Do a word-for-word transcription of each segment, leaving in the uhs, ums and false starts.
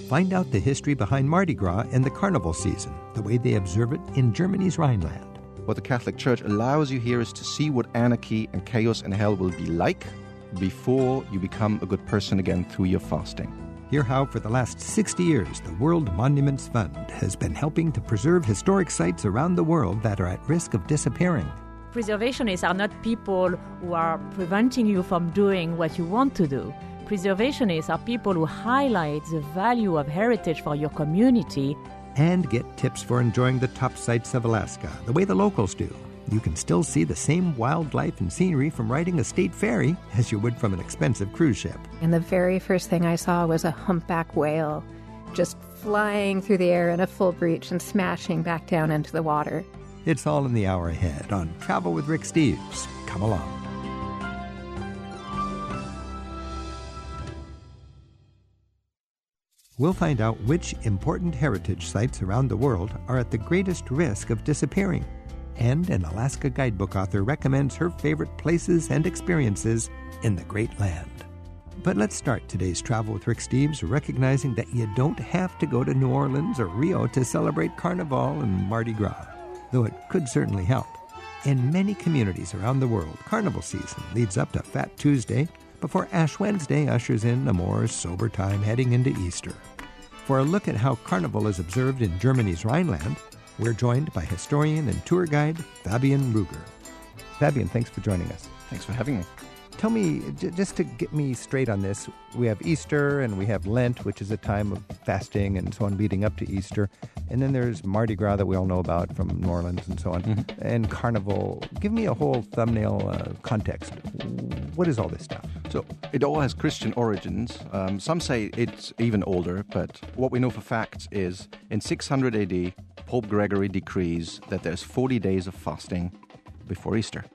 Find out the history behind Mardi Gras and the carnival season, the way they observe it in Germany's Rhineland. What the Catholic Church allows you here is to see what anarchy and chaos and hell will be like before you become a good person again through your fasting. Hear how for the last sixty years, the World Monuments Fund has been helping to preserve historic sites around the world that are at risk of disappearing. Preservationists are not people who are preventing you from doing what you want to do. Preservationists are people who highlight the value of heritage for your community. And get tips for enjoying the top sights of Alaska, the way the locals do. You can still see the same wildlife and scenery from riding a state ferry as you would from an expensive cruise ship. And the very first thing I saw was a humpback whale just flying through the air in a full breach and smashing back down into the water. It's all in the hour ahead on Travel with Rick Steves. Come along. We'll find out which important heritage sites around the world are at the greatest risk of disappearing. And an Alaska guidebook author recommends her favorite places and experiences in the Great Land. But let's start today's Travel with Rick Steves recognizing that you don't have to go to New Orleans or Rio to celebrate Carnival and Mardi Gras, though it could certainly help. In many communities around the world, Carnival season leads up to Fat Tuesday before Ash Wednesday ushers in a more sober time heading into Easter. For a look at how Carnival is observed in Germany's Rhineland, we're joined by historian and tour guide Fabian Ruger. Fabian, thanks for joining us. Thanks for having me. Tell me, j- just to get me straight on this, we have Easter and we have Lent, which is a time of fasting and so on leading up to Easter. And then there's Mardi Gras that we all know about from New Orleans and so on. Mm-hmm. And Carnival. Give me a whole thumbnail uh, context. What is all this stuff? So it all has Christian origins. Um, some say it's even older, but what we know for facts is in six hundred A D, Pope Gregory decrees that there's forty days of fasting before Easter.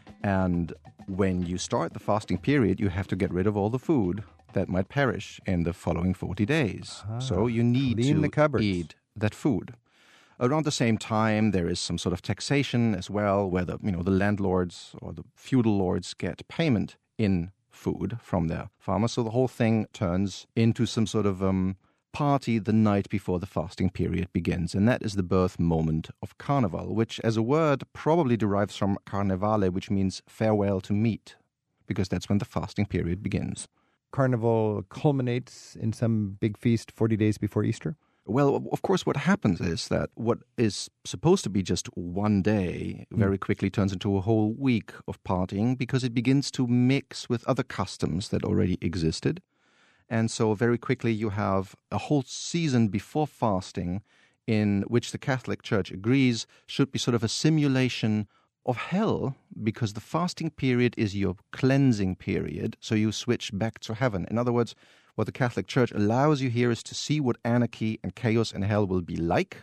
And when you start the fasting period, you have to get rid of all the food that might perish in the following forty days. Ah, so you need to the eat that food. Around the same time, there is some sort of taxation as well, where the, you know, the landlords or the feudal lords get payment in food from their farmers. So the whole thing turns into some sort of um, party the night before the fasting period begins. And that is the birth moment of Carnival, which as a word probably derives from carnevale, which means farewell to meat, because that's when the fasting period begins. Carnival culminates in some big feast forty days before Easter? Well, of course, what happens is that what is supposed to be just one day very quickly turns into a whole week of partying because it begins to mix with other customs that already existed. And so very quickly you have a whole season before fasting in which the Catholic Church agrees should be sort of a simulation of hell, because the fasting period is your cleansing period, so you switch back to heaven. In other words, what the Catholic Church allows you here is to see what anarchy and chaos and hell will be like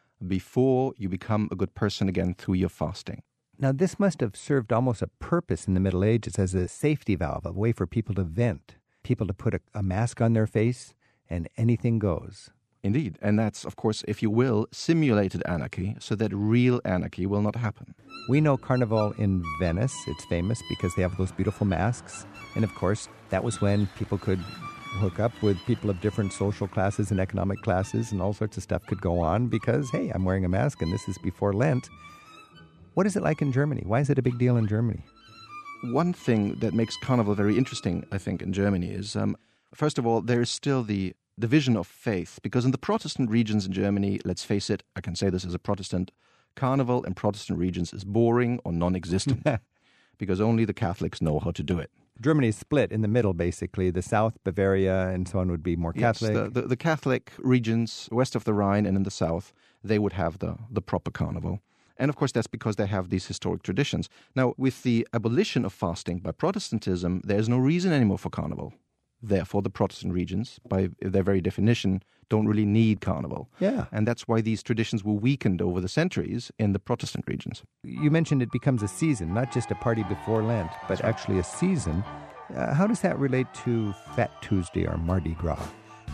before you become a good person again through your fasting. Now, this must have served almost a purpose in the Middle Ages as a safety valve, a way for people to vent, people to put a, a mask on their face, and anything goes. Indeed. And that's, of course, if you will, simulated anarchy, so that real anarchy will not happen. We know Carnival in Venice. It's famous because they have those beautiful masks. And, of course, that was when people could hook up with people of different social classes and economic classes, and all sorts of stuff could go on because, hey, I'm wearing a mask and this is before Lent. What is it like in Germany? Why is it a big deal in Germany? One thing that makes Carnival very interesting, I think, in Germany is, um, first of all, there is still the division of faith, because in the Protestant regions in Germany, let's face it, I can say this as a Protestant, Carnival in Protestant regions is boring or non-existent because only the Catholics know how to do it. Germany is split in the middle, basically. The South, Bavaria, and so on would be more Catholic. Yes, the, the, the Catholic regions west of the Rhine and in the South, they would have the, the proper Carnival. And of course, that's because they have these historic traditions. Now, with the abolition of fasting by Protestantism, there's no reason anymore for Carnival. Therefore, the Protestant regions, by their very definition, don't really need Carnival. Yeah. And that's why these traditions were weakened over the centuries in the Protestant regions. You mentioned it becomes a season, not just a party before Lent, but That's right. actually a season. Uh, how does that relate to Fat Tuesday or Mardi Gras?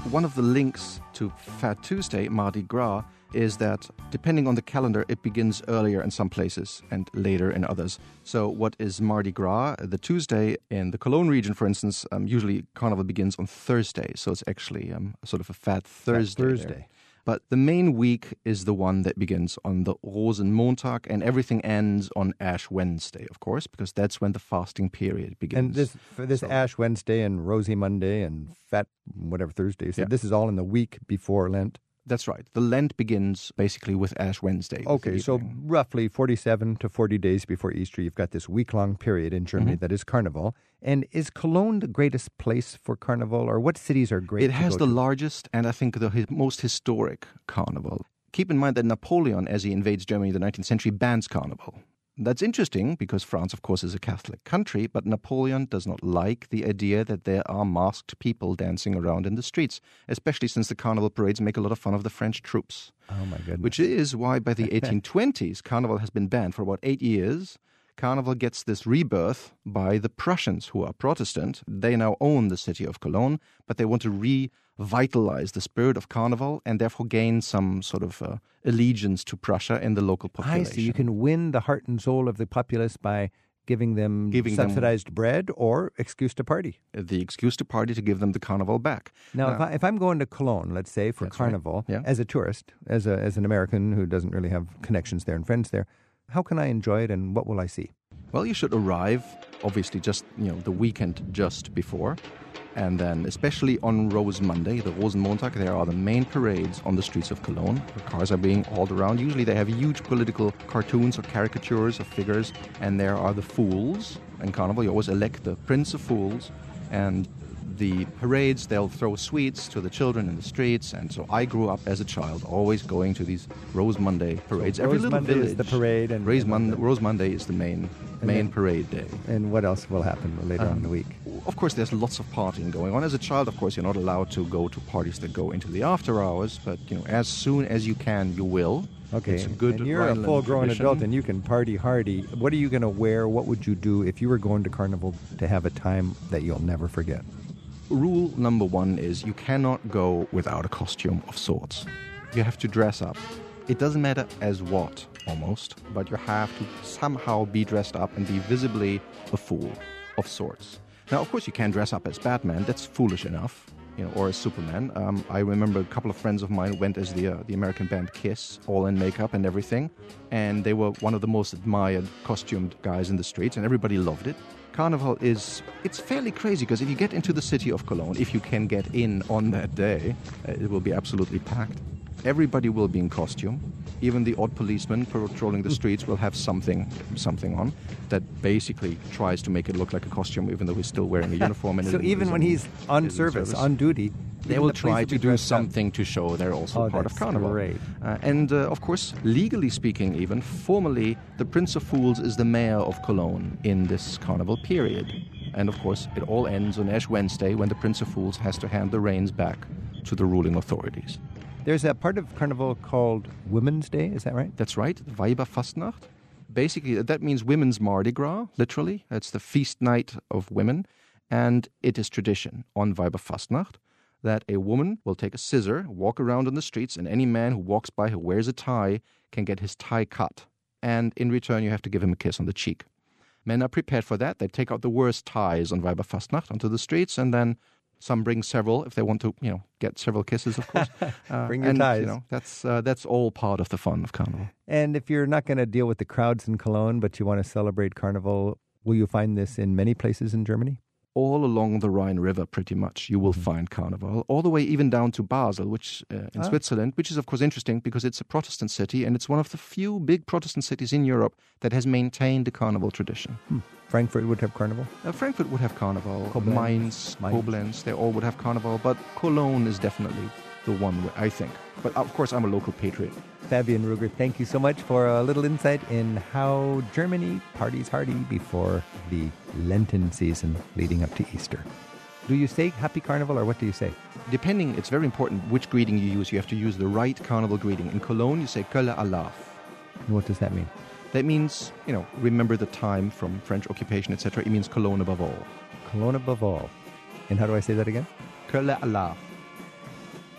one of the links to Fat Tuesday, Mardi Gras, is that depending on the calendar, it begins earlier in some places and later in others. So what is Mardi Gras? The Tuesday in the Cologne region, for instance, um, usually Carnival begins on Thursday. So it's actually um, sort of a Fat Thursday. Fat Thursday. There. But the main week is the one that begins on the Rosenmontag, and everything ends on Ash Wednesday, of course, because that's when the fasting period begins. And this for this So- Ash Wednesday and Rosy Monday and Fat whatever Thursday, so Yeah. this is all in the week before Lent. That's right. The Lent begins basically with Ash Wednesday. with the Okay, so evening. roughly forty-seven to forty days before Easter, you've got this week-long period in Germany Mm-hmm. that is Carnival. And is Cologne the greatest place for Carnival, or what cities are great It to has go the to? largest and I think the hi- most historic carnival. Keep in mind that Napoleon, as he invades Germany in the nineteenth century, bans carnival. That's interesting because France, of course, is a Catholic country, but Napoleon does not like the idea that there are masked people dancing around in the streets, especially since the carnival parades make a lot of fun of the French troops. Oh, my goodness. Which is why by the eighteen twenties, Carnival has been banned for about eight years. Carnival gets this rebirth by the Prussians, who are Protestant. They now own the city of Cologne, but they want to revitalize the spirit of Carnival and therefore gain some sort of uh, allegiance to Prussia in the local I population. see. You can win the heart and soul of the populace by giving them Giving them- subsidized bread or excuse to party. the excuse to party to give them the Carnival back. Now, Uh, if, I, if I'm going to Cologne, let's say, for That's right. Carnival, Yeah. as a tourist, as a, as an American who doesn't really have connections there and friends there, how can I enjoy it and what will I see? Well, you should arrive, obviously, just you know the weekend just before, and then especially on Rose Monday, the Rosenmontag, there are the main parades on the streets of Cologne. The cars are being hauled around. Usually, they have huge political cartoons or caricatures of figures, and there are the fools. In Carnival, you always elect the Prince of Fools, and the parades, they'll throw sweets to the children in the streets. And so I grew up as a child always going to these Rose Monday parades. So Every Rose little Monday village. is the parade and- Rose, and Mon- the- Rose Monday is the main And main then- parade day. And what else will happen later on in the week? Of course, there's lots of partying going on. As a child, of course, you're not allowed to go to parties that go into the after hours, but you know, as soon as you can, you will. Okay, It's a good and you're a Rhineland full-grown tradition. adult and you can party hardy. What are you going to wear? What would you do if you were going to Carnival to have a time that you'll never forget? Rule number one is you cannot go without a costume of sorts. You have to dress up. It doesn't matter as what, almost, but you have to somehow be dressed up and be visibly a fool of sorts. Now, of course, you can dress up as Batman. That's foolish enough, you know, or as Superman. Um, I remember a couple of friends of mine went as the uh, the American band Kiss, all in makeup and everything, and they were one of the most admired costumed guys in the streets, and everybody loved it. Carnival is, it's fairly crazy because if you get into the city of Cologne, if you can get in on that day, uh, it will be absolutely packed. Everybody will be in costume. Even the odd policeman patrolling the streets will have something something on that basically tries to make it look like a costume, even though he's still wearing a uniform. And So it even is when in- he's on is in service, on duty, they even will the police try will to be do dressed up. something to show they're also Oh, part of that's Carnival. great. Uh, and uh, of course, legally speaking, even formally, the Prince of Fools is the mayor of Cologne in this Carnival period. And of course, it all ends on Ash Wednesday when the Prince of Fools has to hand the reins back to the ruling authorities. There's a part of Carnival called Women's Day, is that right? That's right, Weiberfastnacht. Basically, that means women's Mardi Gras, literally. It's the feast night of women. And it is tradition on Weiberfastnacht that a woman will take a scissor, walk around on the streets, and any man who walks by who wears a tie can get his tie cut. And in return, you have to give him a kiss on the cheek. Men are prepared for that. They take out the worst ties on Weiberfastnacht onto the streets, and then some bring several if they want to, you know, get several kisses, of course. Uh, Bring your and, ties. You know, that's uh, that's all part of the fun of Carnival. And if you're not going to deal with the crowds in Cologne, but you want to celebrate Carnival, will you find this in many places in Germany? All along the Rhine River, pretty much, you will find Carnival, all the way even down to Basel, which uh, in Ah. Switzerland, which is, of course, interesting because it's a Protestant city, and it's one of the few big Protestant cities in Europe that has maintained the Carnival tradition. Hmm. Frankfurt would have Carnival? Uh, Frankfurt would have Carnival, Koblenz, Mainz, Mainz. Koblenz, they all would have Carnival, but Cologne is definitely the one, where, I think. But of course, I'm a local patriot. Fabian Ruger, thank you so much for a little insight in how Germany parties hardy before the Lenten season leading up to Easter. Do you say Happy Carnival, or what do you say? Depending, it's very important which greeting you use. You have to use the right Carnival greeting. In Cologne, you say Kölle Alaf. And what does that mean? That means, you know, remember the time from French occupation, et cetera. It means Cologne above all. Cologne above all. And how do I say that again? Kölle Alaf.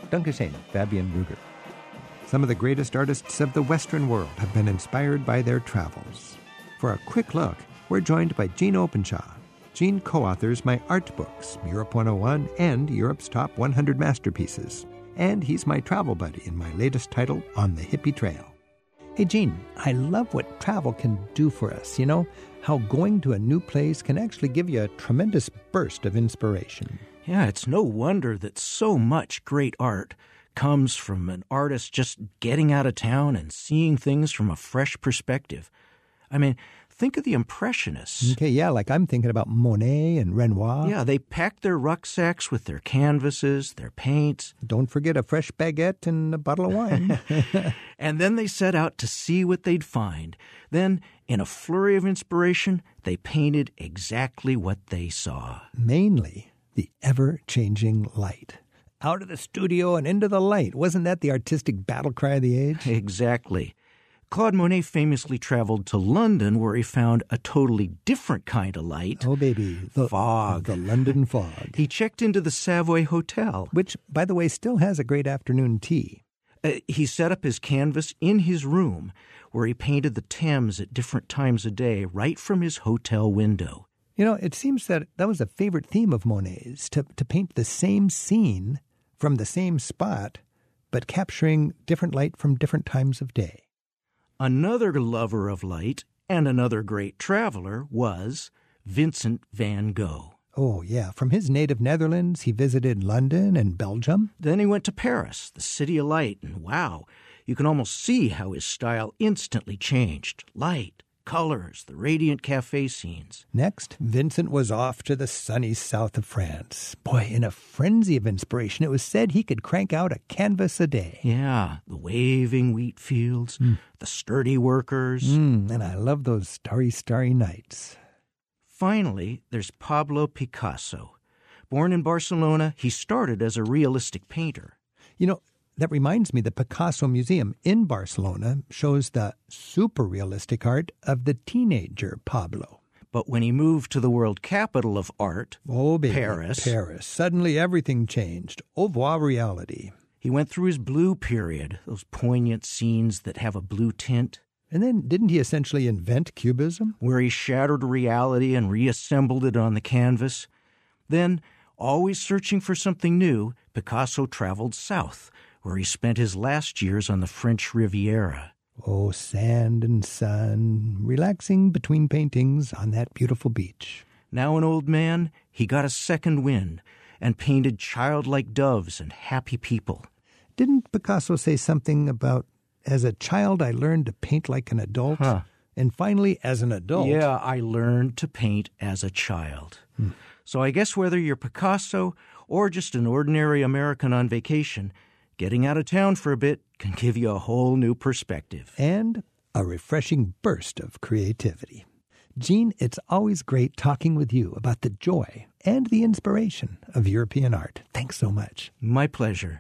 Dankeschön, Fabian Ruger. Some of the greatest artists of the Western world have been inspired by their travels. For a quick look, we're joined by Jean Openshaw. Jean co-authors my art books, Europe one oh one and Europe's Top one hundred Masterpieces. And he's my travel buddy in my latest title, On the Hippie Trail. Hey, Jean, I love what travel can do for us, you know? How going to a new place can actually give you a tremendous burst of inspiration. Yeah, it's no wonder that so much great art comes from an artist just getting out of town and seeing things from a fresh perspective. I mean, think of the Impressionists. Okay, yeah, like I'm thinking about Monet and Renoir. Yeah, they packed their rucksacks with their canvases, their paints. Don't forget a fresh baguette and a bottle of wine. And then they set out to see what they'd find. Then, in a flurry of inspiration, they painted exactly what they saw. Mainly the ever-changing light. Out of the studio and into the light. Wasn't that the artistic battle cry of the age? Exactly. Claude Monet famously traveled to London, where he found a totally different kind of light. Oh, baby. The fog. The London fog. He checked into the Savoy Hotel. Which, by the way, still has a great afternoon tea. Uh, he set up his canvas in his room, where he painted the Thames at different times of day, right from his hotel window. You know, it seems that that was a favorite theme of Monet's, to, to paint the same scene from the same spot, but capturing different light from different times of day. Another lover of light and another great traveler was Vincent van Gogh. Oh, yeah. From his native Netherlands, he visited London and Belgium. Then he went to Paris, the city of light, and wow, you can almost see how his style instantly changed. Light, colors, the radiant cafe scenes. Next, Vincent was off to the sunny south of France. Boy, in a frenzy of inspiration, it was said he could crank out a canvas a day. Yeah, the waving wheat fields, mm. the sturdy workers. Mm, and I love those starry, starry nights. Finally, there's Pablo Picasso. Born in Barcelona, he started as a realistic painter. You know, that reminds me, the Picasso Museum in Barcelona shows the super realistic art of the teenager Pablo. But when he moved to the world capital of art, oh, baby, Paris, Paris, suddenly everything changed. Au revoir reality. He went through his blue period, those poignant scenes that have a blue tint. And then didn't he essentially invent Cubism? Where he shattered reality and reassembled it on the canvas. Then, always searching for something new, Picasso traveled south, where he spent his last years on the French Riviera. Oh, sand and sun, relaxing between paintings on that beautiful beach. Now an old man, he got a second wind and painted childlike doves and happy people. Didn't Picasso say something about, as a child I learned to paint like an adult, huh. and finally as an adult? Yeah, I learned to paint as a child. Hmm. So I guess whether you're Picasso or just an ordinary American on vacation, getting out of town for a bit can give you a whole new perspective. And a refreshing burst of creativity. Jean, it's always great talking with you about the joy and the inspiration of European art. Thanks so much. My pleasure.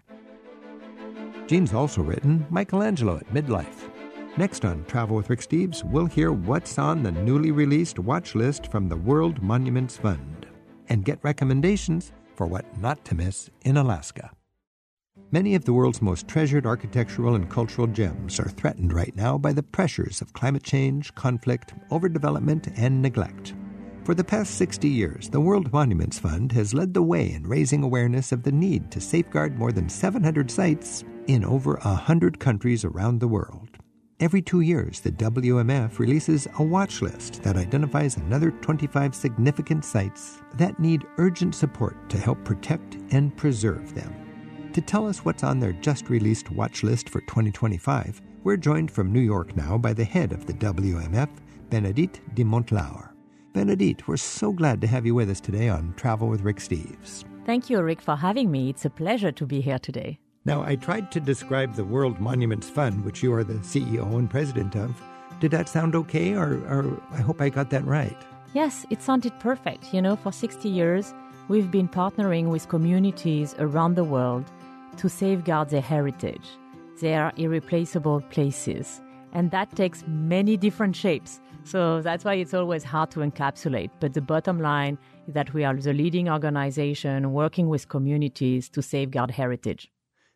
Jean's also written Michelangelo at Midlife. Next on Travel with Rick Steves, we'll hear what's on the newly released watch list from the World Monuments Fund and get recommendations for what not to miss in Alaska. Many of the world's most treasured architectural and cultural gems are threatened right now by the pressures of climate change, conflict, overdevelopment, and neglect. For the past sixty years, the World Monuments Fund has led the way in raising awareness of the need to safeguard more than seven hundred sites in over one hundred countries around the world. Every two years, the W M F releases a watch list that identifies another twenty-five significant sites that need urgent support to help protect and preserve them. To tell us what's on their just-released watch list for twenty twenty-five, we're joined from New York now by the head of the W M F, Bénédicte de Montlaur. Bénédicte, we're so glad to have you with us today on Travel with Rick Steves. Thank you, Rick, for having me. It's a pleasure to be here today. Now, I tried to describe the World Monuments Fund, which you are the C E O and president of. Did that sound okay, or, or I hope I got that right? Yes, it sounded perfect. You know, for sixty years, we've been partnering with communities around the world to safeguard their heritage, their irreplaceable places. And that takes many different shapes. So that's why it's always hard to encapsulate. But the bottom line is that we are the leading organization working with communities to safeguard heritage.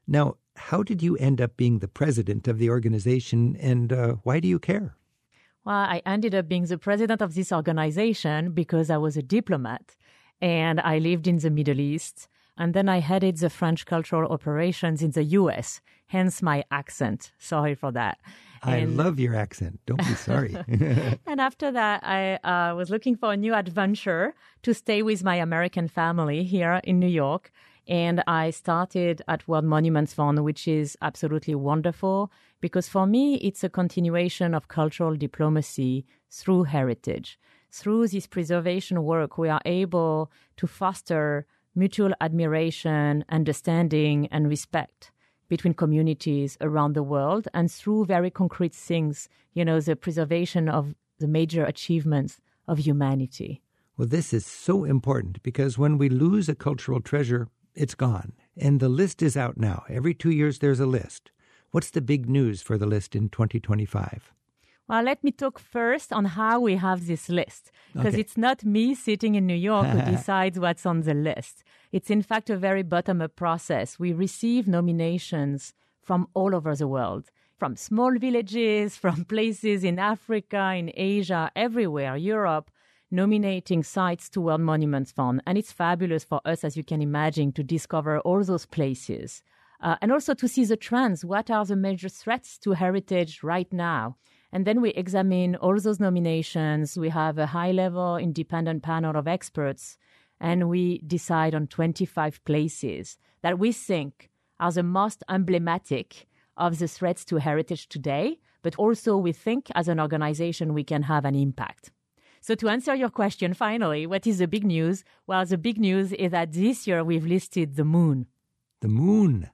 Now, how did you end up being the president of the organization, and uh, why do you care? Well, I ended up being the president of this organization because I was a diplomat and I lived in the Middle East. And then I headed the French cultural operations in the U S, hence my accent. Sorry for that. I and, love your accent. Don't be sorry. And after that, I uh, was looking for a new adventure to stay with my American family here in New York. And I started at World Monuments Fund, which is absolutely wonderful because for me, it's a continuation of cultural diplomacy through heritage. Through this preservation work, we are able to foster mutual admiration, understanding, and respect between communities around the world, and through very concrete things, you know, the preservation of the major achievements of humanity. Well, this is so important because when we lose a cultural treasure, it's gone. And the list is out now. Every two years, there's a list. What's the big news for the list in twenty twenty-five? Well, let me talk first on how we have this list, because okay. It's not me sitting in New York who decides what's on the list. It's in fact a very bottom-up process. We receive nominations from all over the world, from small villages, from places in Africa, in Asia, everywhere, Europe, nominating sites to World Monuments Fund. And it's fabulous for us, as you can imagine, to discover all those places. Uh, and also to see the trends. What are the major threats to heritage right now? And then we examine all those nominations. We have a high-level independent panel of experts, and we decide on twenty-five places that we think are the most emblematic of the threats to heritage today, but also we think as an organization we can have an impact. So to answer your question, finally, what is the big news? Well, the big news is that this year we've listed the moon. The moon.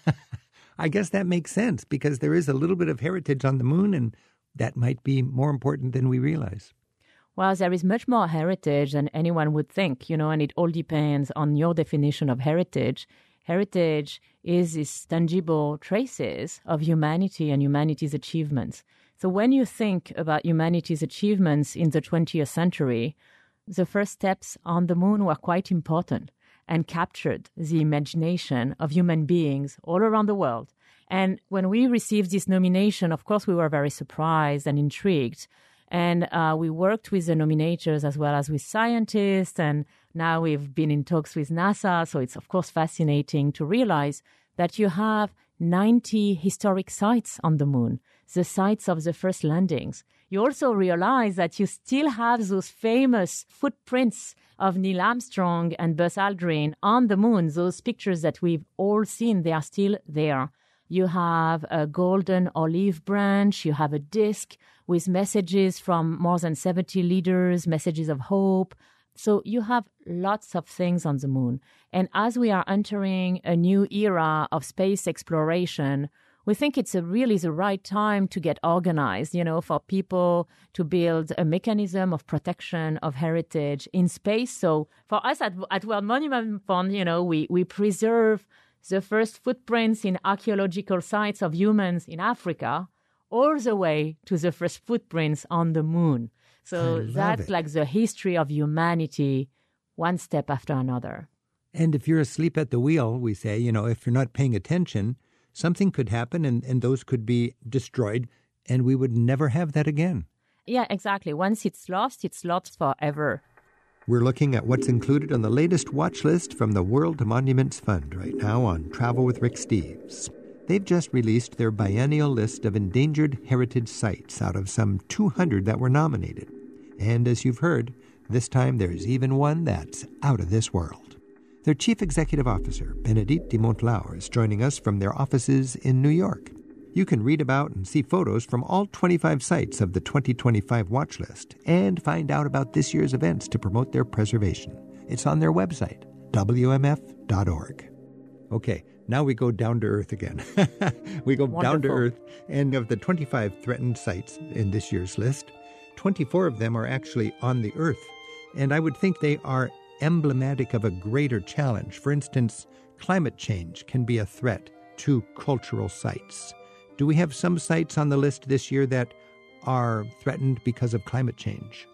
I guess that makes sense because there is a little bit of heritage on the moon, and that might be more important than we realize. Well, there is much more heritage than anyone would think, you know, and it all depends on your definition of heritage. Heritage is these tangible traces of humanity and humanity's achievements. So when you think about humanity's achievements in the twentieth century, the first steps on the moon were quite important and captured the imagination of human beings all around the world. And when we received this nomination, of course, we were very surprised and intrigued. And uh, we worked with the nominators as well as with scientists. And now we've been in talks with NASA. So it's, of course, fascinating to realize that you have ninety historic sites on the moon, the sites of the first landings. You also realize that you still have those famous footprints of Neil Armstrong and Buzz Aldrin on the moon. Those pictures that we've all seen, they are still there. You have a golden olive branch. You have a disc with messages from more than seventy leaders, messages of hope. So you have lots of things on the moon. And as we are entering a new era of space exploration, we think it's a really the right time to get organized, you know, for people to build a mechanism of protection of heritage in space. So for us at, at World Monument Fund, you know, we, we preserve the first footprints in archaeological sites of humans in Africa, all the way to the first footprints on the moon. So that's it. Like the history of humanity, one step after another. And if you're asleep at the wheel, we say, you know, if you're not paying attention, something could happen and, and those could be destroyed, and we would never have that again. Yeah, exactly. Once it's lost, it's lost forever. We're looking at what's included on the latest watch list from the World Monuments Fund right now on Travel with Rick Steves. They've just released their biennial list of endangered heritage sites out of some two hundred that were nominated. And as you've heard, this time there's even one that's out of this world. Their Chief Executive Officer, Bénédicte de Montlauer, is joining us from their offices in New York. You can read about and see photos from all twenty-five sites of the twenty twenty-five watch list and find out about this year's events to promote their preservation. It's on their website, W M F dot org. Okay, now we go down to earth again. we go Wonderful. down to earth, and of the twenty-five threatened sites in this year's list, twenty-four of them are actually on the earth, and I would think they are emblematic of a greater challenge. For instance, climate change can be a threat to cultural sites. Do we have some sites on the list this year that are threatened because of climate change?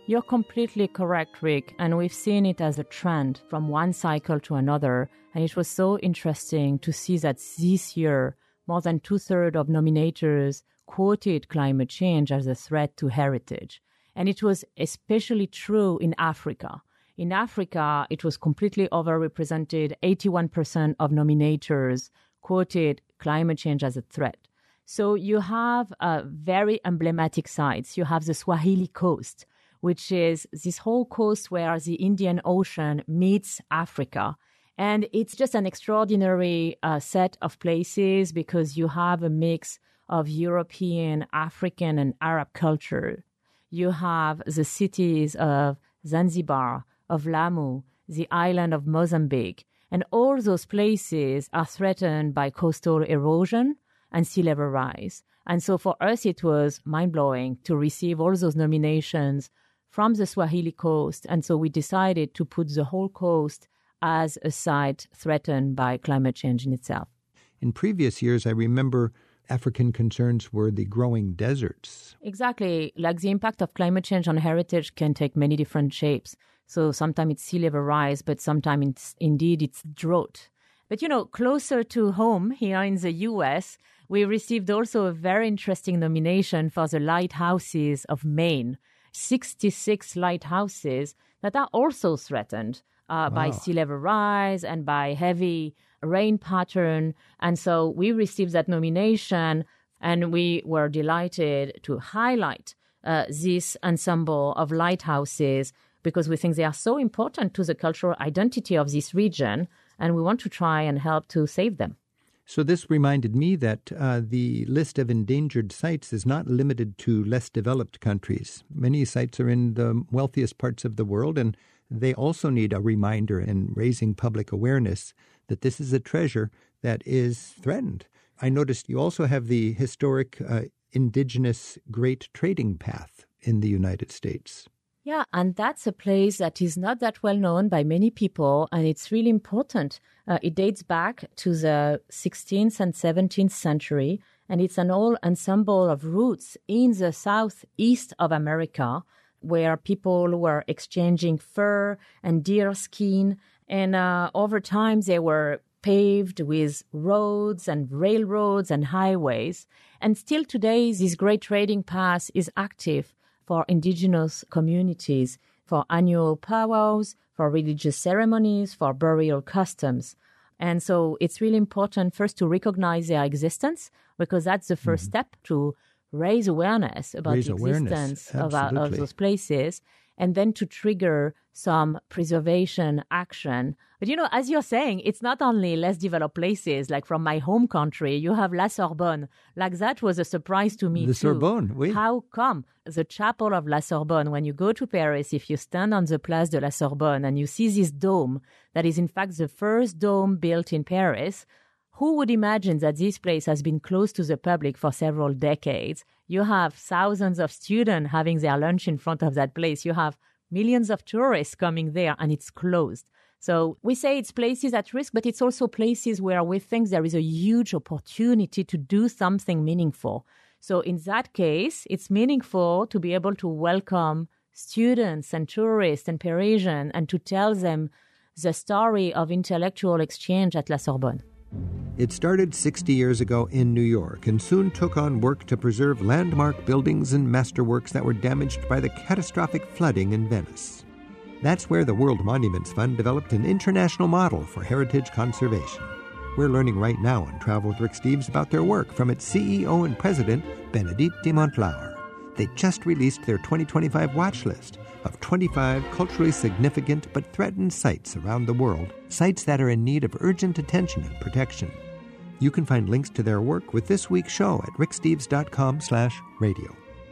You're completely correct, Rick, and we've seen it as a trend from one cycle to another, and it was so interesting to see that this year, more than two-thirds of nominators quoted climate change as a threat to heritage. And it was especially true in Africa. In Africa, it was completely overrepresented. eighty-one percent of nominators quoted climate change as a threat. So you have uh, very emblematic sites. You have the Swahili Coast, which is this whole coast where the Indian Ocean meets Africa. And it's just an extraordinary uh, set of places because you have a mix of European, African, and Arab culture. You have the cities of Zanzibar, of Lamu, the island of Mozambique, and all those places are threatened by coastal erosion and sea level rise. And so for us, it was mind-blowing to receive all those nominations from the Swahili Coast. And so we decided to put the whole coast as a site threatened by climate change in itself. In previous years, I remember African concerns were the growing deserts. Exactly. Like the impact of climate change on heritage can take many different shapes. So sometimes it's sea level rise, but sometimes it's, indeed it's drought. But, you know, closer to home here in the U S, we received also a very interesting nomination for the lighthouses of Maine. sixty-six lighthouses that are also threatened uh, wow. by sea level rise and by heavy rain pattern. And so we received that nomination, and we were delighted to highlight uh, this ensemble of lighthouses because we think they are so important to the cultural identity of this region, and we want to try and help to save them. So this reminded me that uh, the list of endangered sites is not limited to less developed countries. Many sites are in the wealthiest parts of the world, and they also need a reminder and raising public awareness that this is a treasure that is threatened. I noticed you also have the historic uh, indigenous Great Trading Path in the United States. Yeah, and that's a place that is not that well known by many people, and it's really important. Uh, it dates back to the sixteenth and seventeenth century, and it's an whole ensemble of routes in the southeast of America where people were exchanging fur and deer skin, and uh, over time they were paved with roads and railroads and highways. And still today, this great trading path is active for indigenous communities, for annual powwows, for religious ceremonies, for burial customs. And so it's really important first to recognize their existence, because that's the first mm-hmm. step to raise awareness about raise the awareness. existence of, uh, of those places, and then to trigger some preservation action. But, you know, as you're saying, it's not only less developed places, like from my home country, you have La Sorbonne. Like that was a surprise to me, the too. Sorbonne, oui. How come? The chapel of La Sorbonne, when you go to Paris, if you stand on the Place de la Sorbonne and you see this dome, that is in fact the first dome built in Paris, who would imagine that this place has been closed to the public for several decades? You have thousands of students having their lunch in front of that place. You have millions of tourists coming there, and it's closed. So we say it's places at risk, but it's also places where we think there is a huge opportunity to do something meaningful. So in that case, it's meaningful to be able to welcome students and tourists and Parisians and to tell them the story of intellectual exchange at La Sorbonne. It started sixty years ago in New York and soon took on work to preserve landmark buildings and masterworks that were damaged by the catastrophic flooding in Venice. That's where the World Monuments Fund developed an international model for heritage conservation. We're learning right now on Travel with Rick Steves about their work from its C E O and president, Bénédicte de Montlaur. They just released their twenty twenty-five watch list of twenty-five culturally significant but threatened sites around the world, sites that are in need of urgent attention and protection. You can find links to their work with this week's show at ricksteves.com slash radio.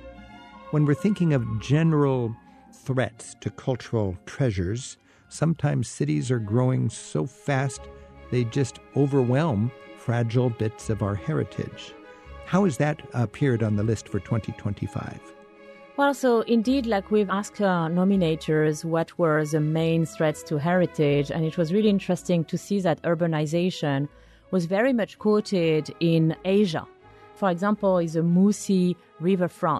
When we're thinking of general threats to cultural treasures, sometimes cities are growing so fast they just overwhelm fragile bits of our heritage. How has that appeared on the list for twenty twenty-five? Well, so indeed, like we've asked our nominators what were the main threats to heritage, and it was really interesting to see that urbanization was very much quoted in Asia. For example, is the Musi riverfront.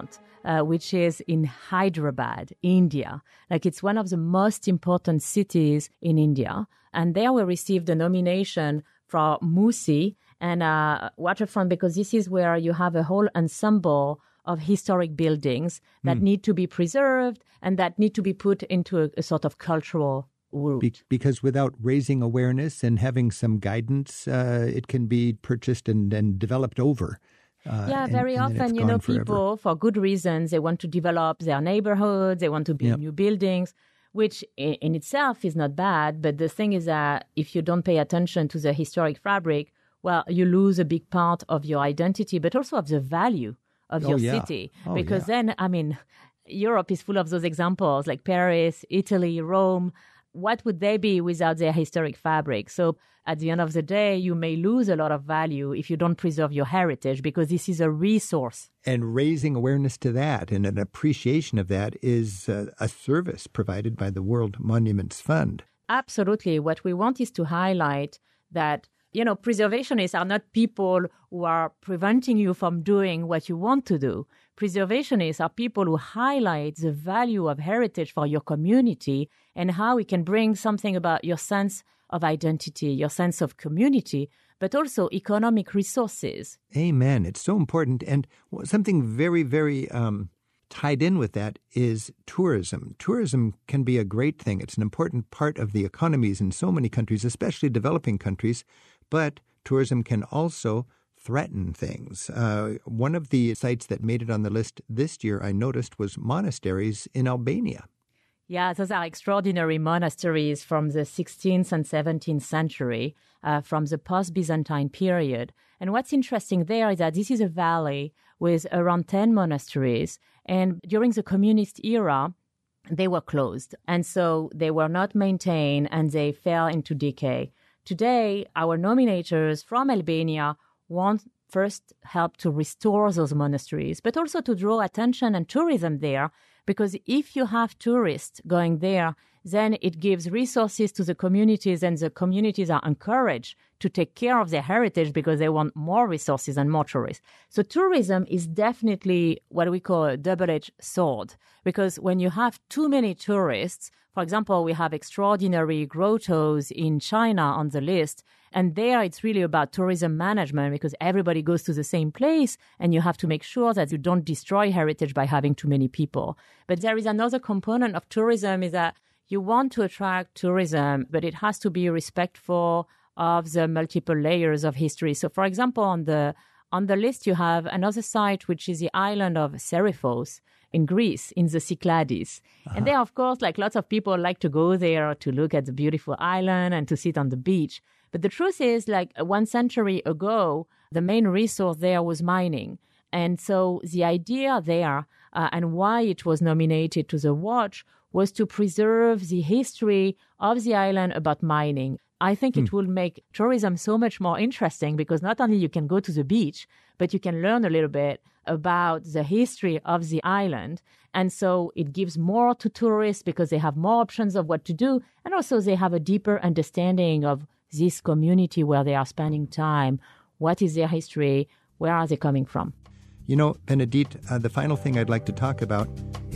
uh, which is in Hyderabad, India. Like it's one of the most important cities in India. And there we received a nomination for Musi and uh, Waterfront, because this is where you have a whole ensemble of historic buildings that mm. need to be preserved and that need to be put into a, a sort of cultural route. Be- because without raising awareness and having some guidance, uh, it can be purchased and, and developed over. Uh, yeah, and, very and often, you know, forever. People, for good reasons, they want to develop their neighborhoods, they want to build yep. new buildings, which in, in itself is not bad. But the thing is that if you don't pay attention to the historic fabric, well, you lose a big part of your identity, but also of the value of oh, your yeah. city. Oh, because yeah. then, I mean, Europe is full of those examples, like Paris, Italy, Rome. What would they be without their historic fabric? So at the end of the day, you may lose a lot of value if you don't preserve your heritage, because this is a resource. And raising awareness to that and an appreciation of that is uh, a service provided by the World Monuments Fund. Absolutely. What we want is to highlight that, you know, preservationists are not people who are preventing you from doing what you want to do. Preservationists are people who highlight the value of heritage for your community and how it can bring something about your sense of identity, your sense of community, but also economic resources. Amen. It's so important. And something very, very um, tied in with that is tourism. Tourism can be a great thing. It's an important part of the economies in so many countries, especially developing countries. But tourism can also threaten things. Uh, one of the sites that made it on the list this year, I noticed, was monasteries in Albania. Yeah, those are extraordinary monasteries from the sixteenth and seventeenth century, uh, from the post-Byzantine period. And what's interesting there is that this is a valley with around ten monasteries. And during the communist era, they were closed. And so they were not maintained and they fell into decay. Today, our nominators from Albania want first help to restore those monasteries, but also to draw attention and tourism there, because if you have tourists going there, then it gives resources to the communities, and the communities are encouraged to take care of their heritage because they want more resources and more tourists. So tourism is definitely what we call a double-edged sword, because when you have too many tourists, for example, we have extraordinary grottos in China on the list, and there it's really about tourism management because everybody goes to the same place and you have to make sure that you don't destroy heritage by having too many people. But there is another component of tourism is that you want to attract tourism, but it has to be respectful of the multiple layers of history. So, for example, on the on the list, you have another site, which is the island of Seriphos in Greece, in the Cyclades. Uh-huh. And there, of course, like lots of people like to go there to look at the beautiful island and to sit on the beach. But the truth is, like one century ago, the main resource there was mining. And so the idea there uh, and why it was nominated to the Watch was to preserve the history of the island about mining. I think it will make tourism so much more interesting because not only you can go to the beach, but you can learn a little bit about the history of the island. And so it gives more to tourists because they have more options of what to do. And also they have a deeper understanding of this community where they are spending time. What is their history? Where are they coming from? You know, Bénédicte, uh, the final thing I'd like to talk about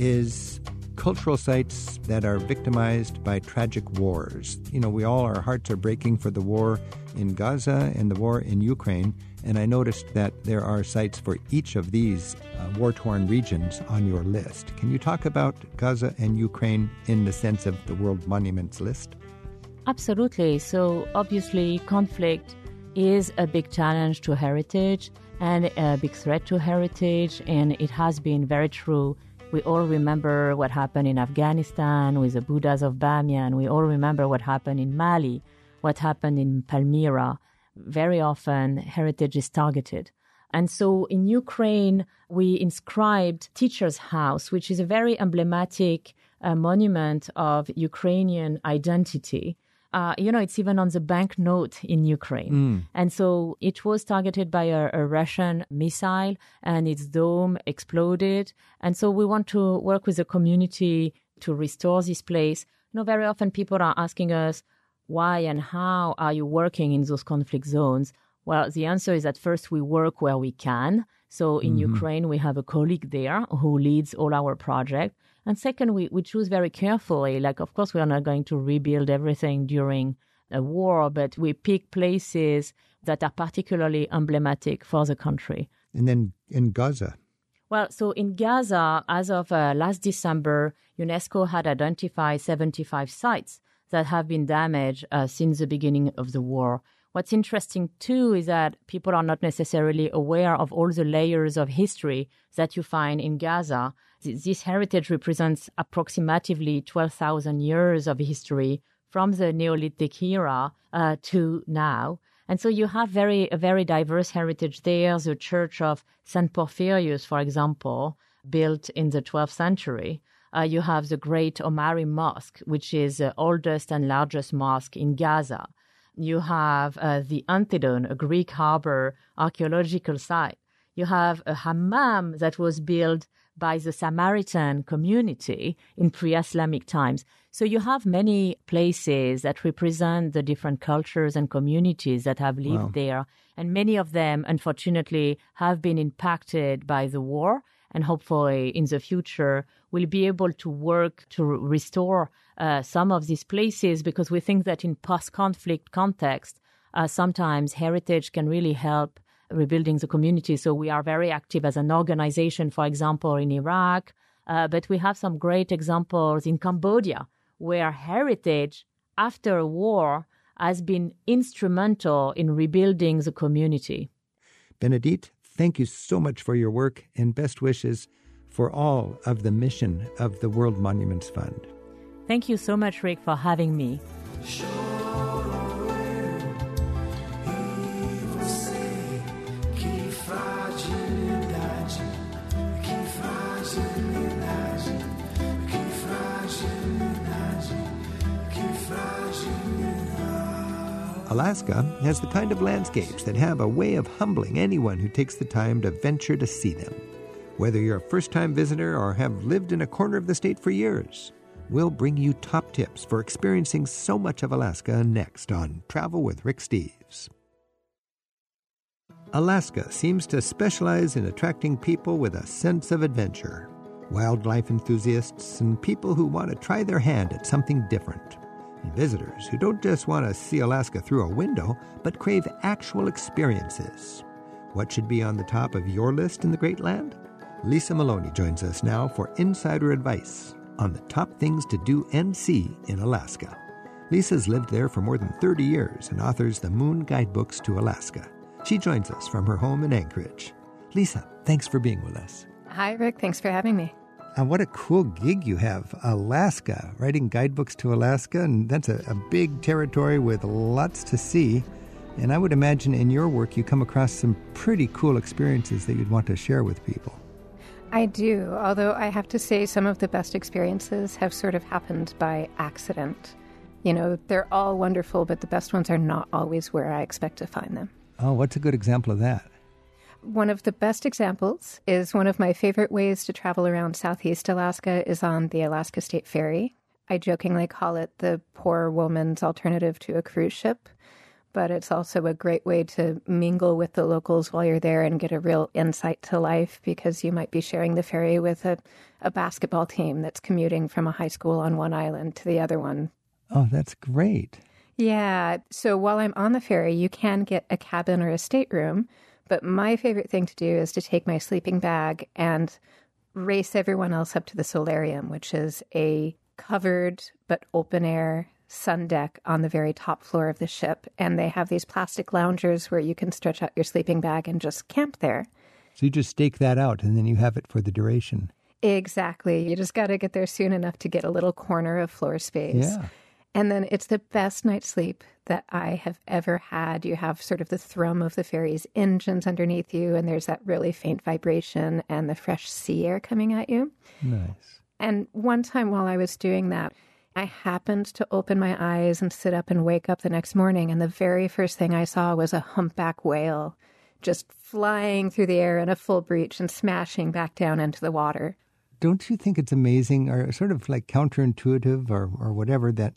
is cultural sites that are victimized by tragic wars. You know, we all, our hearts are breaking for the war in Gaza and the war in Ukraine. And I noticed that there are sites for each of these uh, war-torn regions on your list. Can you talk about Gaza and Ukraine in the sense of the World Monuments list? Absolutely. So obviously conflict is a big challenge to heritage and a big threat to heritage. And it has been very true. We all remember what happened in Afghanistan with the Buddhas of Bamiyan. We all remember what happened in Mali, what happened in Palmyra. Very often, heritage is targeted. And so in Ukraine, we inscribed Teacher's House, which is a very emblematic uh, monument of Ukrainian identity. Uh, you know, it's even on the banknote in Ukraine. Mm. And so it was targeted by a, a Russian missile and its dome exploded. And so we want to work with the community to restore this place. You know, very often people are asking us, why and how are you working in those conflict zones? Well, the answer is that first we work where we can. So in Mm-hmm. Ukraine, we have a colleague there who leads all our project. And second, we, we choose very carefully. Like, of course, we are not going to rebuild everything during a war, but we pick places that are particularly emblematic for the country. And then in Gaza. Well, so in Gaza, as of uh, last December, UNESCO had identified seventy-five sites that have been damaged uh, since the beginning of the war. What's interesting, too, is that people are not necessarily aware of all the layers of history that you find in Gaza. This heritage represents approximately twelve thousand years of history from the Neolithic era uh, to now. And so you have very a very diverse heritage there. The Church of Saint Porphyrius, for example, built in the twelfth century. Uh, you have the Great Omari Mosque, which is the oldest and largest mosque in Gaza. You have uh, the Anthedon, a Greek harbor archaeological site. You have a hammam that was built by the Samaritan community in pre-Islamic times. So you have many places that represent the different cultures and communities that have lived Wow. there. And many of them, unfortunately, have been impacted by the war. And hopefully in the future, we'll be able to work to restore uh, some of these places, because we think that in post-conflict context, uh, sometimes heritage can really help rebuilding the community. So we are very active as an organization, for example, in Iraq, uh, but we have some great examples in Cambodia, where heritage after a war has been instrumental in rebuilding the community. Bénédicte, thank you so much for your work, and best wishes for all of the mission of the World Monuments Fund. Thank you so much, Rick, for having me. Alaska has the kind of landscapes that have a way of humbling anyone who takes the time to venture to see them. Whether you're a first-time visitor or have lived in a corner of the state for years, we'll bring you top tips for experiencing so much of Alaska next on Travel with Rick Steves. Alaska seems to specialize in attracting people with a sense of adventure, wildlife enthusiasts, and people who want to try their hand at something different. And visitors who don't just want to see Alaska through a window, but crave actual experiences. What should be on the top of your list in the Great Land? Lisa Maloney joins us now for insider advice on the top things to do and see in Alaska. Lisa's lived there for more than thirty years and authors the Moon Guidebooks to Alaska. She joins us from her home in Anchorage. Lisa, thanks for being with us. Hi, Rick. Thanks for having me. And what a cool gig you have, Alaska, writing guidebooks to Alaska, and that's a, a big territory with lots to see. And I would imagine in your work you come across some pretty cool experiences that you'd want to share with people. I do, although I have to say some of the best experiences have sort of happened by accident. You know, they're all wonderful, but the best ones are not always where I expect to find them. Oh, what's a good example of that? One of the best examples is one of my favorite ways to travel around Southeast Alaska is on the Alaska State Ferry. I jokingly call it the poor woman's alternative to a cruise ship, but it's also a great way to mingle with the locals while you're there and get a real insight to life, because you might be sharing the ferry with a, a basketball team that's commuting from a high school on one island to the other one. Oh, that's great. Yeah, so while I'm on the ferry, you can get a cabin or a stateroom. But my favorite thing to do is to take my sleeping bag and race everyone else up to the solarium, which is a covered but open-air sun deck on the very top floor of the ship. And they have these plastic loungers where you can stretch out your sleeping bag and just camp there. So you just stake that out, and then you have it for the duration. Exactly. You just got to get there soon enough to get a little corner of floor space. Yeah. And then it's the best night's sleep that I have ever had. You have sort of the thrum of the ferry's engines underneath you, and there's that really faint vibration and the fresh sea air coming at you. Nice. And one time while I was doing that, I happened to open my eyes and sit up and wake up the next morning, and the very first thing I saw was a humpback whale just flying through the air in a full breach and smashing back down into the water. Don't you think it's amazing, or sort of like counterintuitive or, or whatever, that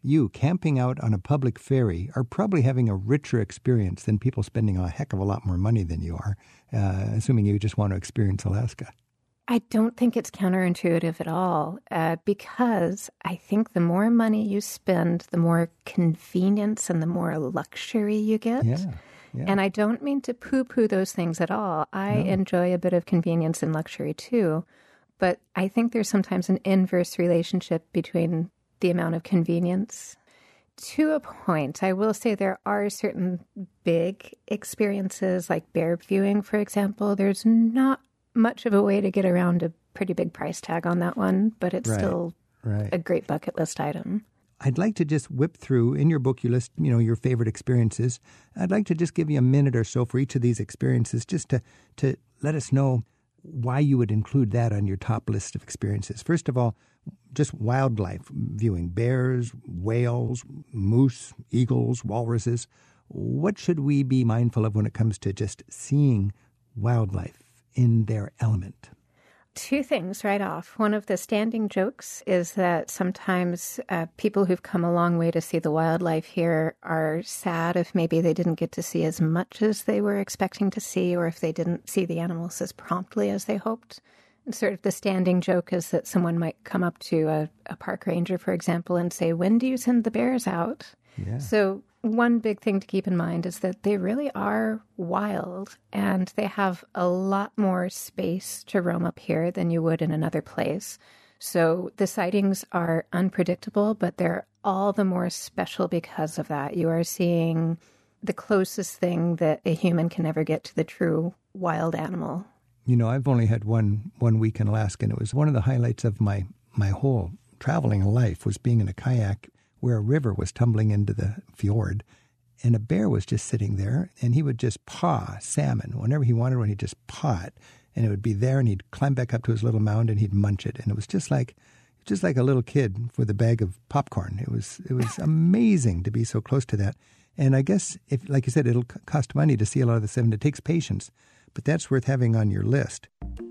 you camping out on a public ferry are probably having a richer experience than people spending a heck of a lot more money than you are, uh, assuming you just want to experience Alaska. I don't think it's counterintuitive at all, uh, because I think the more money you spend, the more convenience and the more luxury you get. Yeah, yeah. And I don't mean to poo-poo those things at all. I No. enjoy a bit of convenience and luxury too, but I think there's sometimes an inverse relationship between the amount of convenience. To a point, I will say there are certain big experiences like bear viewing, for example. There's not much of a way to get around a pretty big price tag on that one, but it's Right, still right. a great bucket list item. I'd like to just whip through, in your book you list, you know, your favorite experiences. I'd like to just give you a minute or so for each of these experiences just to, to let us know why you would include that on your top list of experiences. First of all, just wildlife viewing, bears, whales, moose, eagles, walruses. What should we be mindful of when it comes to just seeing wildlife in their element? Two things right off. One of the standing jokes is that sometimes uh, people who've come a long way to see the wildlife here are sad if maybe they didn't get to see as much as they were expecting to see, or if they didn't see the animals as promptly as they hoped. And sort of the standing joke is that someone might come up to a, a park ranger, for example, and say, "When do you send the bears out?" Yeah. So one big thing to keep in mind is that they really are wild, and they have a lot more space to roam up here than you would in another place. So the sightings are unpredictable, but they're all the more special because of that. You are seeing the closest thing that a human can ever get to the true wild animal. You know, I've only had one one week in Alaska, and it was one of the highlights of my, my whole traveling life was being in a kayak where a river was tumbling into the fjord, and a bear was just sitting there, and he would just paw salmon whenever he wanted one. He'd just paw it, and it would be there, and he'd climb back up to his little mound, and he'd munch it, and it was just like just like a little kid with a bag of popcorn. It was it was amazing to be so close to that. And I guess, if, like you said, it'll cost money to see a lot of the stuff, and it takes patience, but that's worth having on your list.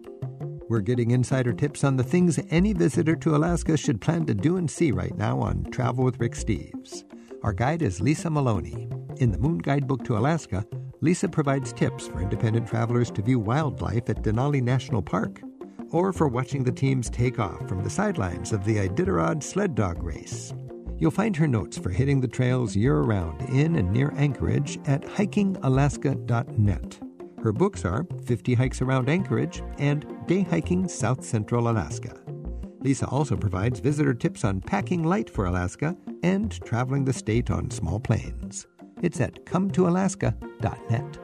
We're getting insider tips on the things any visitor to Alaska should plan to do and see right now on Travel with Rick Steves. Our guide is Lisa Maloney. In the Moon Guidebook to Alaska, Lisa provides tips for independent travelers to view wildlife at Denali National Park, or for watching the teams take off from the sidelines of the Iditarod sled dog race. You'll find her notes for hitting the trails year-round in and near Anchorage at hiking alaska dot net. Her books are fifty Hikes Around Anchorage and Day Hiking South Central Alaska. Lisa also provides visitor tips on packing light for Alaska and traveling the state on small planes. It's at come to alaska dot net.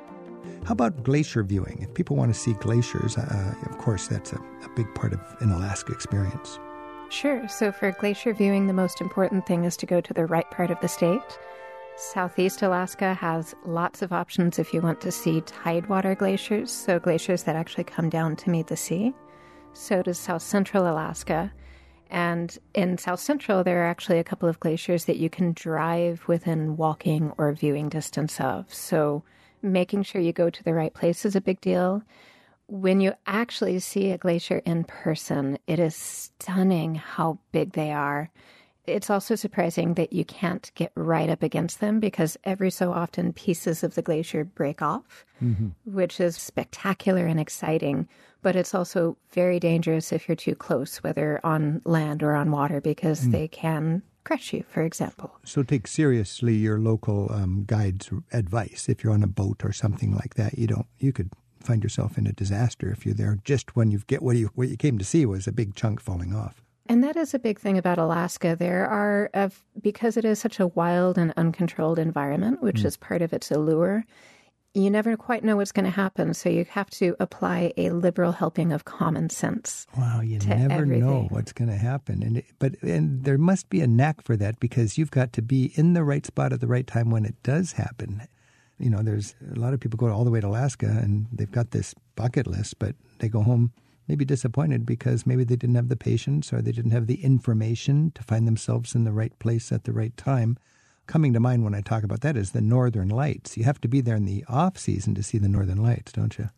How about glacier viewing? If people want to see glaciers, uh, of course, that's a, a big part of an Alaska experience. Sure. So for glacier viewing, the most important thing is to go to the right part of the state. Southeast Alaska has lots of options if you want to see tidewater glaciers, so glaciers that actually come down to meet the sea. So does South Central Alaska. And in South Central, there are actually a couple of glaciers that you can drive within walking or viewing distance of. So making sure you go to the right place is a big deal. When you actually see a glacier in person, it is stunning how big they are. It's also surprising that you can't get right up against them because every so often pieces of the glacier break off, mm-hmm. which is spectacular and exciting. But it's also very dangerous if you're too close, whether on land or on water, because mm. they can crush you, for example. So take seriously your local um, guide's advice. If you're on a boat or something like that, you don't. You could find yourself in a disaster if you're there just when you get what you what you came to see was a big chunk falling off. And that is a big thing about Alaska. There are, uh, because it is such a wild and uncontrolled environment, which mm. is part of its allure, you never quite know what's going to happen. So you have to apply a liberal helping of common sense. Wow, you never everything. know what's going to happen. And it, but and there must be a knack for that because you've got to be in the right spot at the right time when it does happen. You know, there's a lot of people go all the way to Alaska and they've got this bucket list, but they go home maybe disappointed because maybe they didn't have the patience or they didn't have the information to find themselves in the right place at the right time. Coming to mind when I talk about that is the Northern Lights. You have to be there in the off season to see the Northern Lights, don't you?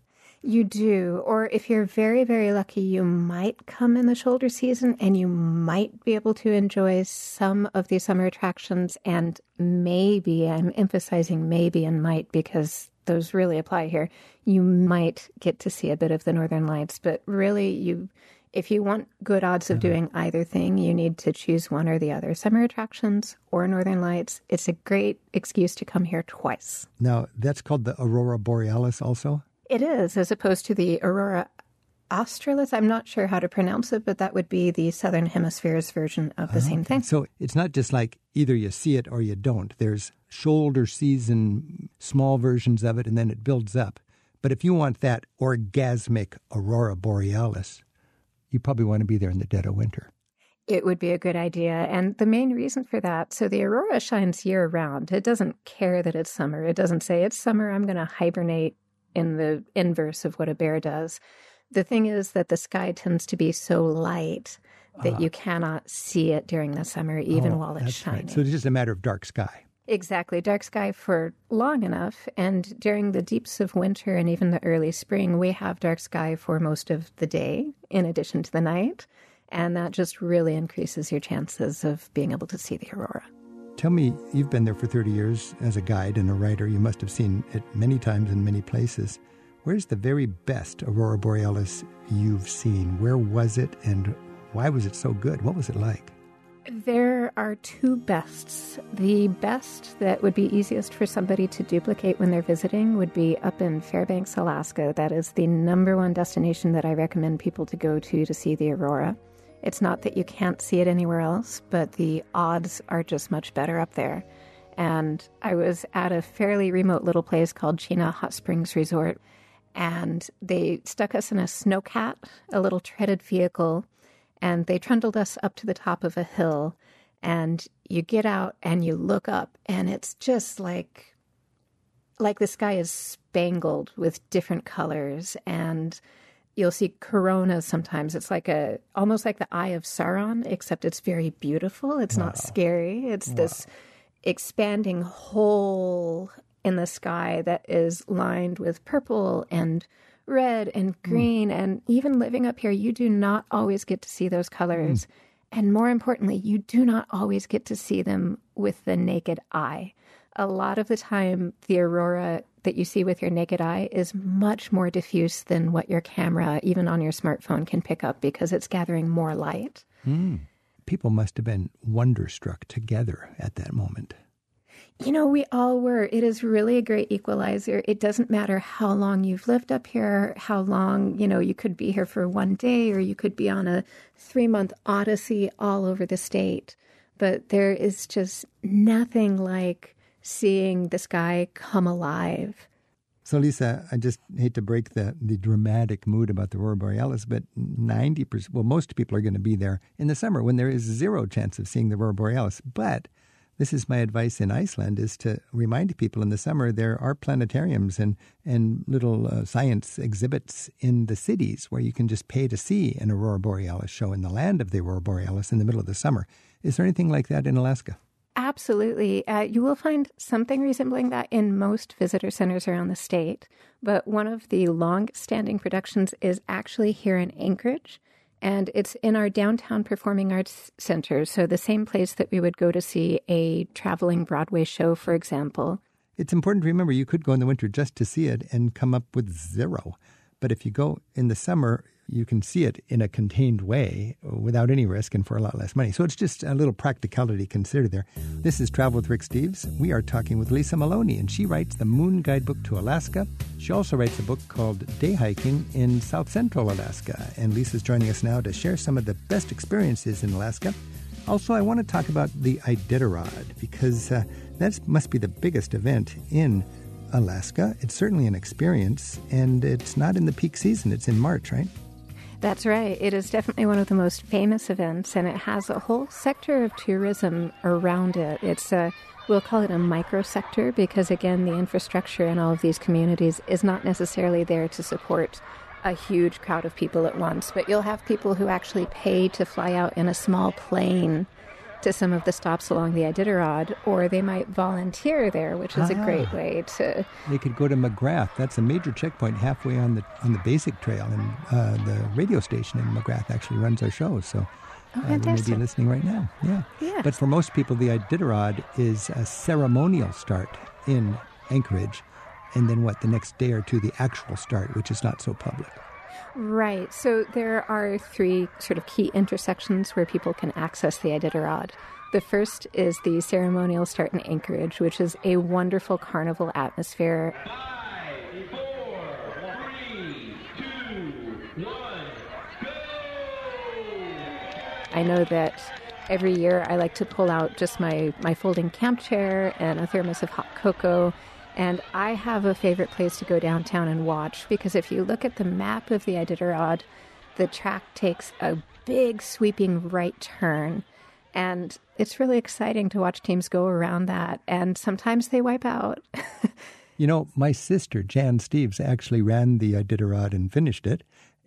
You do. Or if you're very, very lucky, you might come in the shoulder season and you might be able to enjoy some of these summer attractions. And maybe, I'm emphasizing maybe and might because those really apply here, you might get to see a bit of the Northern Lights. But really, you, if you want good odds of doing either thing, you need to choose one or the other. Summer attractions or Northern Lights. It's a great excuse to come here twice. Now, that's called the Aurora Borealis also? It is, as opposed to the Aurora Australis. I'm not sure how to pronounce it, but that would be the Southern Hemisphere's version of the oh, same thing. So it's not just like either you see it or you don't. There's shoulder season, small versions of it, and then it builds up. But if you want that orgasmic Aurora Borealis, you probably want to be there in the dead of winter. It would be a good idea. And the main reason for that, so the aurora shines year-round. It doesn't care that it's summer. It doesn't say, it's summer, I'm going to hibernate in the inverse of what a bear does. The thing is that the sky tends to be so light that uh, you cannot see it during the summer, even oh, while it's that's shining. Right. So it's just a matter of dark sky. Exactly. Dark sky for long enough. And during the deeps of winter and even the early spring, we have dark sky for most of the day, in addition to the night. And that just really increases your chances of being able to see the aurora. Tell me, you've been there for thirty years as a guide and a writer. You must have seen it many times in many places. Where's the very best Aurora Borealis you've seen? Where was it and why was it so good? What was it like? There are two bests. The best that would be easiest for somebody to duplicate when they're visiting would be up in Fairbanks, Alaska. That is the number one destination that I recommend people to go to to see the aurora. It's not that you can't see it anywhere else, but the odds are just much better up there. And I was at a fairly remote little place called Chena Hot Springs Resort, and they stuck us in a snowcat, a little treaded vehicle, and they trundled us up to the top of a hill. And you get out and you look up, and it's just like, like the sky is spangled with different colors, and you'll see coronas sometimes. It's like a, almost like the Eye of Sauron, except it's very beautiful. It's wow. not scary. It's wow. this expanding hole in the sky that is lined with purple and red and green. Mm. And even living up here, you do not always get to see those colors. Mm. And more importantly, you do not always get to see them with the naked eye. A lot of the time, the aurora that you see with your naked eye is much more diffuse than what your camera, even on your smartphone, can pick up because it's gathering more light. Mm. People must have been wonderstruck together at that moment. You know, we all were. It is really a great equalizer. It doesn't matter how long you've lived up here, how long, you know, you could be here for one day or you could be on a three-month odyssey all over the state. But there is just nothing like seeing the sky come alive. So, Lisa, I just hate to break the, the dramatic mood about the Aurora Borealis, but ninety percent, well, most people are going to be there in the summer when there is zero chance of seeing the Aurora Borealis. But this is my advice in Iceland, is to remind people in the summer there are planetariums and, and little uh, science exhibits in the cities where you can just pay to see an Aurora Borealis show in the land of the Aurora Borealis in the middle of the summer. Is there anything like that in Alaska? Absolutely. Uh, you will find something resembling that in most visitor centers around the state. But one of the long-standing productions is actually here in Anchorage. And it's in our downtown performing arts center. So the same place that we would go to see a traveling Broadway show, for example. It's important to remember you could go in the winter just to see it and come up with zero. But if you go in the summer, you can see it in a contained way without any risk and for a lot less money. So it's just a little practicality considered there. This is Travel with Rick Steves. We are talking with Lisa Maloney, and she writes the Moon Guidebook to Alaska. She also writes a book called Day Hiking in South Central Alaska. And Lisa's joining us now to share some of the best experiences in Alaska. Also, I want to talk about the Iditarod, because uh, that must be the biggest event in Alaska. It's certainly an experience, and it's not in the peak season. It's in March, right? That's right. It is definitely one of the most famous events, and it has a whole sector of tourism around it. It's a, we'll call it a microsector because, again, the infrastructure in all of these communities is not necessarily there to support a huge crowd of people at once. But you'll have people who actually pay to fly out in a small plane to some of the stops along the Iditarod, or they might volunteer there, which is ah, a great way to... They could go to McGrath. That's a major checkpoint halfway on the on the basic trail, and uh, the radio station in McGrath actually runs our show, so oh, uh, they may be listening right now. Yeah. yeah. But for most people, the Iditarod is a ceremonial start in Anchorage, and then what, the next day or two, the actual start, which is not so public. Right. So there are three sort of key intersections where people can access the Iditarod. The first is the ceremonial start in Anchorage, which is a wonderful carnival atmosphere. Five, four, three, two, one, go! I know that every year I like to pull out just my, my folding camp chair and a thermos of hot cocoa. And I have a favorite place to go downtown and watch, because if you look at the map of the Iditarod, the track takes a big sweeping right turn. And it's really exciting to watch teams go around that. And sometimes they wipe out. You know, my sister, Jan Steves, actually ran the Iditarod and finished it.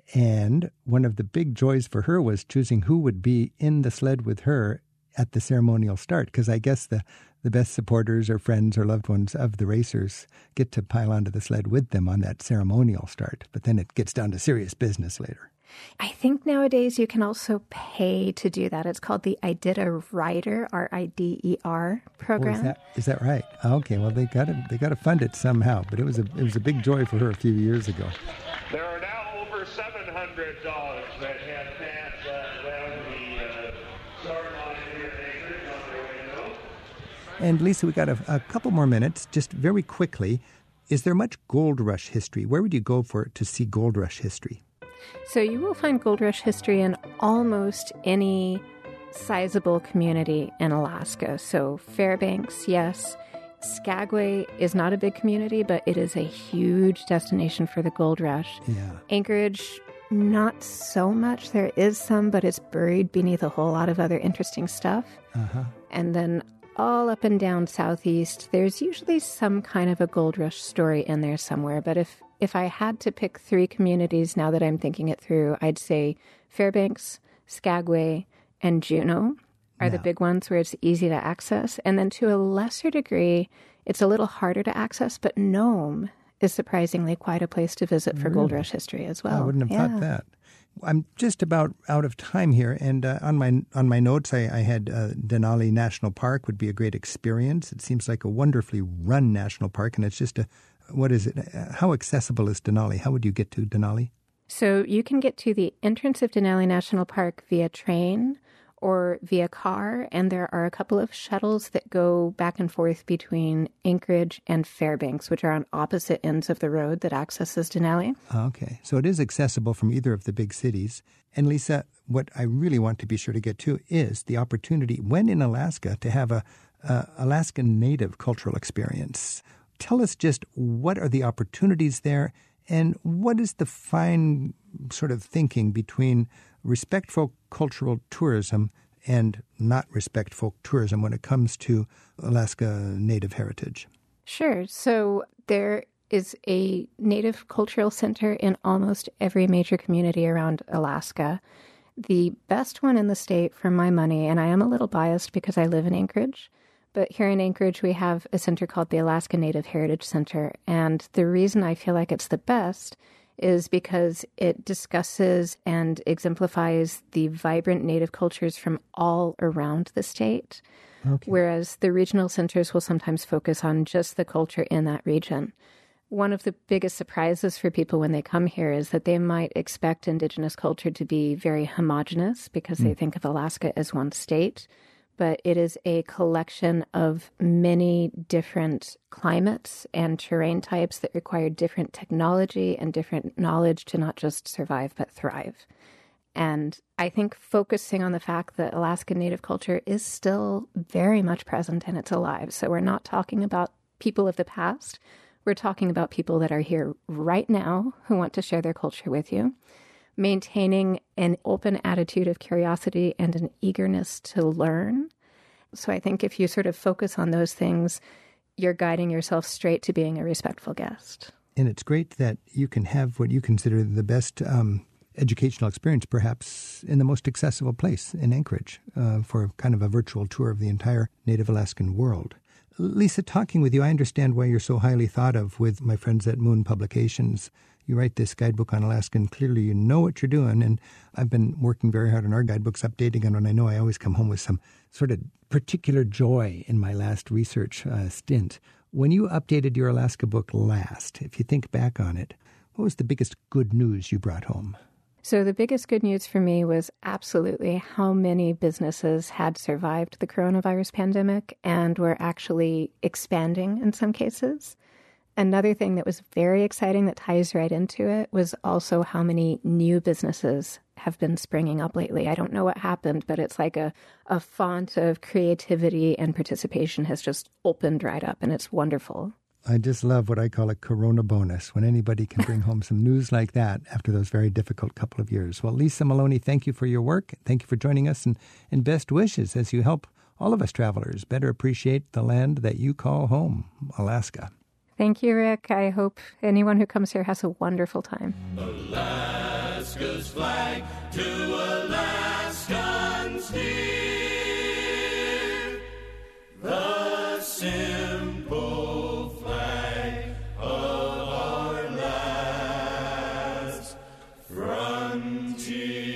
And one of the big joys for her was choosing who would be in the sled with her at the ceremonial start, because I guess the, the best supporters or friends or loved ones of the racers get to pile onto the sled with them on that ceremonial start. But then it gets down to serious business later. I think nowadays you can also pay to do that. It's called the Idita Rider, R I D E R program. Oh, is that is that right? Okay, well they got to they got to fund it somehow. But it was a it was a big joy for her a few years ago. There are now over seven hundred dogs that have passed uh, down the uh, start line here in Anchorage on their way home. And Lisa, we got a, a couple more minutes. Just very quickly, is there much gold rush history? Where would you go for to see gold rush history? So you will find gold rush history in almost any sizable community in Alaska. So Fairbanks, yes. Skagway is not a big community, but it is a huge destination for the gold rush. Yeah. Anchorage, not so much. There is some, but it's buried beneath a whole lot of other interesting stuff. Uh-huh. And then all up and down Southeast, there's usually some kind of a gold rush story in there somewhere. But if If I had to pick three communities now that I'm thinking it through, I'd say Fairbanks, Skagway, and Juneau are yeah. the big ones where it's easy to access. And then to a lesser degree, it's a little harder to access, but Nome is surprisingly quite a place to visit for really? Gold Rush history as well. I wouldn't have yeah. thought that. I'm just about out of time here, and uh, on my on my notes, I, I had uh, Denali National Park would be a great experience. It seems like a wonderfully run national park, and it's just a What is it? How accessible is Denali? How would you get to Denali? So you can get to the entrance of Denali National Park via train or via car, and there are a couple of shuttles that go back and forth between Anchorage and Fairbanks, which are on opposite ends of the road that accesses Denali. Okay, so it is accessible from either of the big cities. And Lisa, what I really want to be sure to get to is the opportunity, when in Alaska, to have a, a Alaskan Native cultural experience. Tell us just what are the opportunities there, and what is the fine sort of thinking between respectful cultural tourism and not respectful tourism when it comes to Alaska Native heritage? Sure. So there is a Native Cultural Center in almost every major community around Alaska. The best one in the state for my money, and I am a little biased because I live in Anchorage, but here in Anchorage, we have a center called the Alaska Native Heritage Center. And the reason I feel like it's the best is because it discusses and exemplifies the vibrant Native cultures from all around the state, okay. whereas the regional centers will sometimes focus on just the culture in that region. One of the biggest surprises for people when they come here is that they might expect Indigenous culture to be very homogenous because mm. they think of Alaska as one state. But it is a collection of many different climates and terrain types that require different technology and different knowledge to not just survive, but thrive. And I think focusing on the fact that Alaskan Native culture is still very much present and it's alive. So we're not talking about people of the past. We're talking about people that are here right now who want to share their culture with you. Maintaining an open attitude of curiosity and an eagerness to learn. So I think if you sort of focus on those things, you're guiding yourself straight to being a respectful guest. And it's great that you can have what you consider the best um, educational experience, perhaps in the most accessible place in Anchorage uh, for kind of a virtual tour of the entire Native Alaskan world. Lisa, talking with you, I understand why you're so highly thought of with my friends at Moon Publications. You write this guidebook on Alaska, and clearly you know what you're doing. And I've been working very hard on our guidebooks, updating them, and I know I always come home with some sort of particular joy in my last research uh, stint. When you updated your Alaska book last, if you think back on it, what was the biggest good news you brought home? So the biggest good news for me was absolutely how many businesses had survived the coronavirus pandemic and were actually expanding in some cases. Another thing that was very exciting that ties right into it was also how many new businesses have been springing up lately. I don't know what happened, but it's like a, a font of creativity and participation has just opened right up, and it's wonderful. I just love what I call a corona bonus, when anybody can bring home some news like that after those very difficult couple of years. Well, Lisa Maloney, thank you for your work. Thank you for joining us, and, and best wishes as you help all of us travelers better appreciate the land that you call home, Alaska. Thank you, Rick. I hope anyone who comes here has a wonderful time. Alaska's flag to Alaskans dear, the simple flag of our last frontier.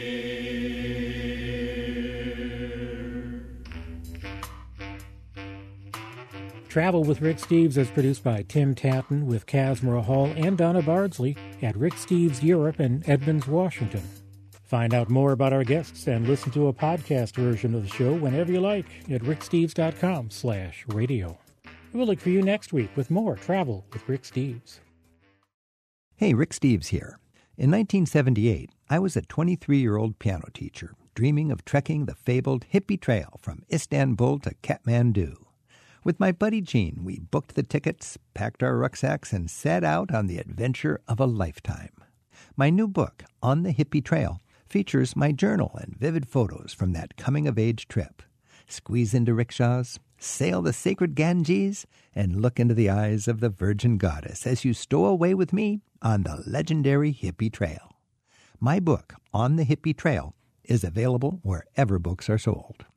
Travel with Rick Steves is produced by Tim Tatton with Kazmira Hall and Donna Bardsley at Rick Steves Europe in Edmonds, Washington. Find out more about our guests and listen to a podcast version of the show whenever you like at ricksteves.com slash radio. We'll look for you next week with more Travel with Rick Steves. Hey, Rick Steves here. In nineteen seventy-eight, I was a twenty-three-year-old piano teacher dreaming of trekking the fabled Hippie Trail from Istanbul to Kathmandu. With my buddy Gene, we booked the tickets, packed our rucksacks, and set out on the adventure of a lifetime. My new book, On the Hippie Trail, features my journal and vivid photos from that coming-of-age trip. Squeeze into rickshaws, sail the sacred Ganges, and look into the eyes of the Virgin Goddess as you stow away with me on the legendary Hippie Trail. My book, On the Hippie Trail, is available wherever books are sold.